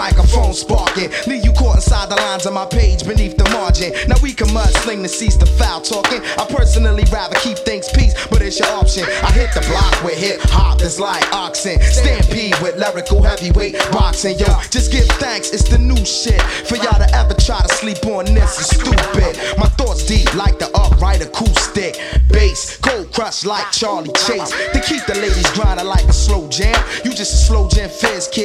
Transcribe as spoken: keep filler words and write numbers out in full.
microphone sparking. Leave you caught inside the lines of my page beneath the margin. Now we can mudsling to cease the foul talking. I personally rather keep things peace, but it's your option. I hit the block with hip hop that's like oxen. Stampede with lyrical heavyweight boxing. Yo, just give thanks, it's the new shit. For y'all to ever try to sleep on this is stupid. My thoughts deep like the upright acoustic bass, cold crush like Charlie Chase. They keep the ladies grinding like a slow jam. You just a slow jam fizz kid.